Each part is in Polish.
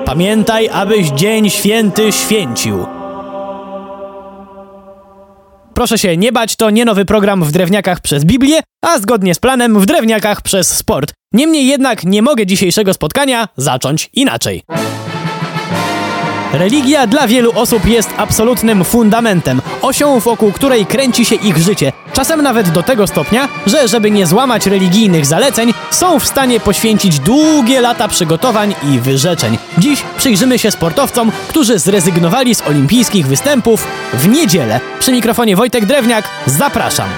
Pamiętaj, abyś dzień święty święcił. Proszę się nie bać, to nie nowy program w Drewniakach przez Biblię, a zgodnie z planem w Drewniakach przez sport. Niemniej jednak nie mogę dzisiejszego spotkania zacząć inaczej. Religia dla wielu osób jest absolutnym fundamentem, osią, wokół której kręci się ich życie. Czasem nawet do tego stopnia, że żeby nie złamać religijnych zaleceń, są w stanie poświęcić długie lata przygotowań i wyrzeczeń. Dziś przyjrzymy się sportowcom, którzy zrezygnowali z olimpijskich występów w niedzielę. Przy mikrofonie Wojtek Drewniak, zapraszam.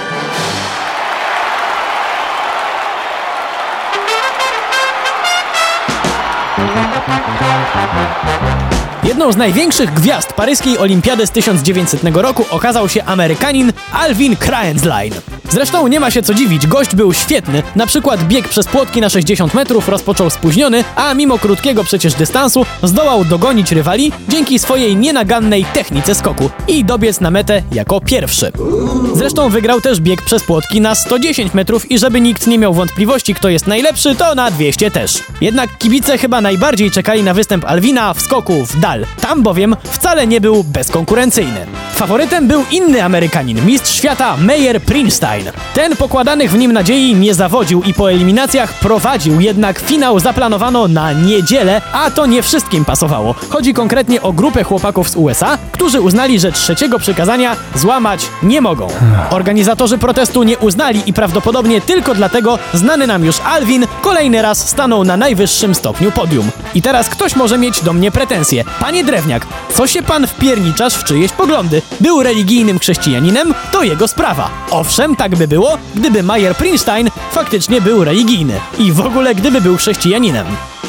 Jedną z największych gwiazd paryskiej olimpiady z 1900 roku okazał się Amerykanin Alvin Kraetzlein. Zresztą nie ma się co dziwić, gość był świetny. Na przykład bieg przez płotki na 60 metrów rozpoczął spóźniony, a mimo krótkiego przecież dystansu zdołał dogonić rywali dzięki swojej nienagannej technice skoku i dobiec na metę jako pierwszy. Zresztą wygrał też bieg przez płotki na 110 metrów i żeby nikt nie miał wątpliwości, kto jest najlepszy, to na 200 też. Jednak kibice chyba najbardziej czekali na występ Alvina w skoku w dal. Tam bowiem wcale nie był bezkonkurencyjny. Faworytem był inny Amerykanin, mistrz świata Meyer Prinstein. Ten pokładanych w nim nadziei nie zawodził i po eliminacjach prowadził, jednak finał zaplanowano na niedzielę, a to nie wszystkim pasowało. Chodzi konkretnie o grupę chłopaków z USA, którzy uznali, że trzeciego przykazania złamać nie mogą. Organizatorzy protestu nie uznali i prawdopodobnie tylko dlatego znany nam już Alvin kolejny raz stanął na najwyższym stopniu podium. I teraz ktoś może mieć do mnie pretensje. Panie Drewniak, co się pan wpierniczasz w czyjeś poglądy? Był religijnym chrześcijaninem? To jego sprawa. Owszem, tak by było, gdyby Meyer Prinstein faktycznie był religijny. I w ogóle gdyby był chrześcijaninem.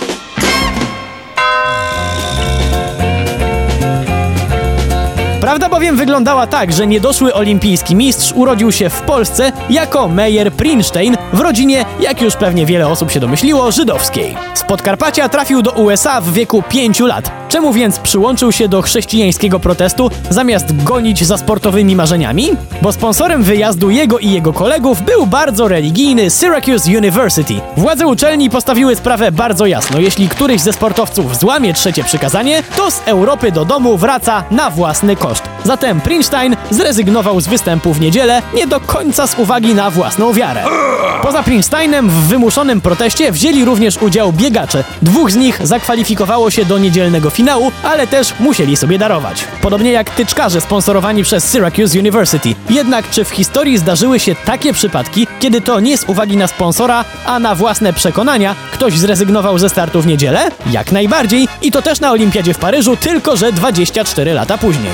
Prawda bowiem wyglądała tak, że niedoszły olimpijski mistrz urodził się w Polsce jako Meyer Prinstein w rodzinie, jak już pewnie wiele osób się domyśliło, żydowskiej. Z Podkarpacia trafił do USA w wieku 5 lat. Czemu więc przyłączył się do chrześcijańskiego protestu, zamiast gonić za sportowymi marzeniami? Bo sponsorem wyjazdu jego i jego kolegów był bardzo religijny Syracuse University. Władze uczelni postawiły sprawę bardzo jasno. Jeśli któryś ze sportowców złamie trzecie przykazanie, to z Europy do domu wraca na własny koszt. Zatem Prinstein zrezygnował z występu w niedzielę nie do końca z uwagi na własną wiarę. Poza Prinsteinem w wymuszonym proteście wzięli również udział biegacze. 2 z nich zakwalifikowało się do niedzielnego finału, ale też musieli sobie darować. Podobnie jak tyczkarze sponsorowani przez Syracuse University. Jednak czy w historii zdarzyły się takie przypadki, kiedy to nie z uwagi na sponsora, a na własne przekonania ktoś zrezygnował ze startu w niedzielę? Jak najbardziej i to też na Olimpiadzie w Paryżu, tylko że 24 lata później.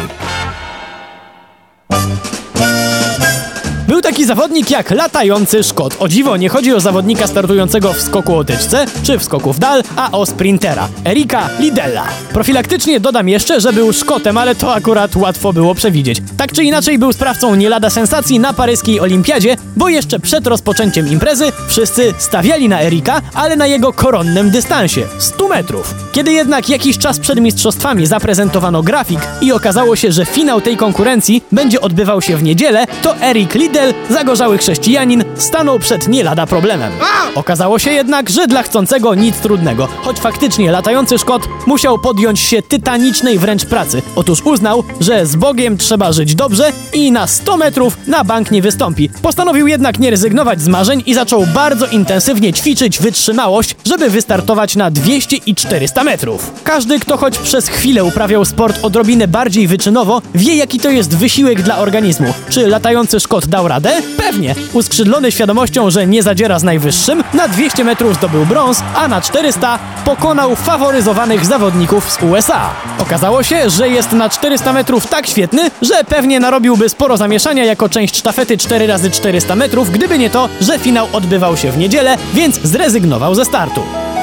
Był taki zawodnik jak latający Szkot. O dziwo, nie chodzi o zawodnika startującego w skoku o tyczce, czy w skoku w dal, a o sprintera, Erika Liddella. Profilaktycznie dodam jeszcze, że był Szkotem, ale to akurat łatwo było przewidzieć. Tak czy inaczej był sprawcą nie lada sensacji na paryskiej olimpiadzie, bo jeszcze przed rozpoczęciem imprezy wszyscy stawiali na Erika, ale na jego koronnym dystansie, 100 metrów. Kiedy jednak jakiś czas przed mistrzostwami zaprezentowano grafik i okazało się, że finał tej konkurencji będzie odbywał się w niedzielę, to Erik Liddell, zagorzały chrześcijanin, stanął przed nie lada problemem. Okazało się jednak, że dla chcącego nic trudnego, choć faktycznie latający Szkot musiał podjąć się tytanicznej wręcz pracy. Otóż uznał, że z Bogiem trzeba żyć dobrze i na 100 metrów na bank nie wystąpi. Postanowił jednak nie rezygnować z marzeń i zaczął bardzo intensywnie ćwiczyć wytrzymałość, żeby wystartować na 200 i 400 metrów. Każdy, kto choć przez chwilę uprawiał sport odrobinę bardziej wyczynowo, wie, jaki to jest wysiłek dla organizmu. Czy latający Szkot dał radę? Pewnie. Uskrzydlony świadomością, że nie zadziera z najwyższym, na 200 metrów zdobył brąz, a na 400 pokonał faworyzowanych zawodników z USA. Okazało się, że jest na 400 metrów tak świetny, że pewnie narobiłby sporo zamieszania jako część sztafety 4x400 metrów, gdyby nie to, że finał odbywał się w niedzielę, więc zrezygnował ze startu.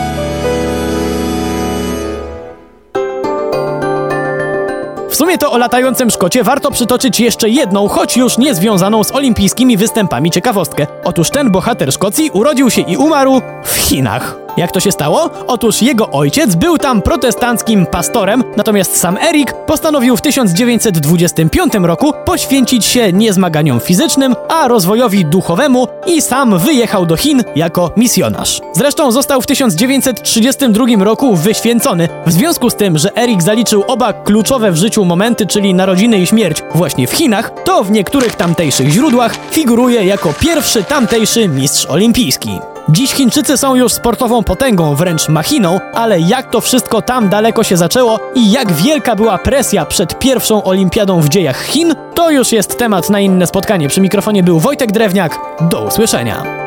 W sumie to o latającym Szkocie warto przytoczyć jeszcze jedną, choć już nie związaną z olimpijskimi występami ciekawostkę. Otóż ten bohater Szkocji urodził się i umarł w Chinach. Jak to się stało? Otóż jego ojciec był tam protestanckim pastorem, natomiast sam Erik postanowił w 1925 roku poświęcić się nie zmaganiom fizycznym, a rozwojowi duchowemu i sam wyjechał do Chin jako misjonarz. Zresztą został w 1932 roku wyświęcony. W związku z tym, że Erik zaliczył oba kluczowe w życiu momenty, czyli narodziny i śmierć właśnie w Chinach, to w niektórych tamtejszych źródłach figuruje jako pierwszy tamtejszy mistrz olimpijski. Dziś Chińczycy są już sportową potęgą, wręcz machiną, ale jak to wszystko tam daleko się zaczęło i jak wielka była presja przed pierwszą olimpiadą w dziejach Chin, to już jest temat na inne spotkanie. Przy mikrofonie był Wojtek Drewniak. Do usłyszenia.